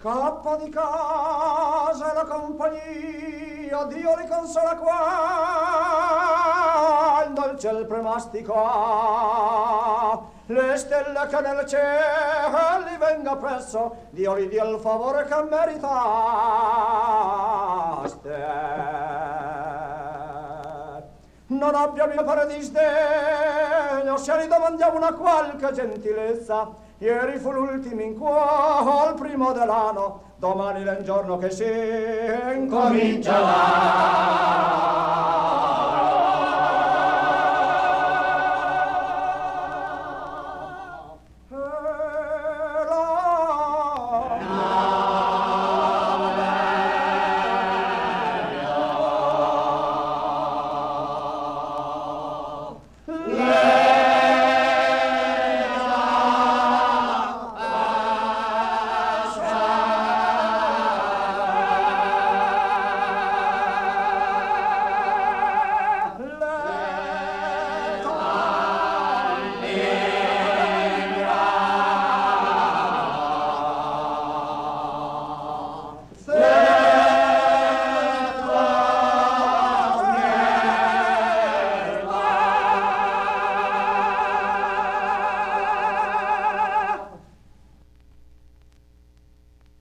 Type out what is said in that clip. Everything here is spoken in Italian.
Cappa di casa e la compagnia, Dio li consola quando il ciel premastica. Le stelle che nel cielo li venga presso, Dio gli dia il favore che meritaste. Non abbia mio pare di sdegno, se gli domandiamo una qualche gentilezza. Ieri fu l'ultimo in qual primo dell'anno, domani è il giorno che si incomincerà.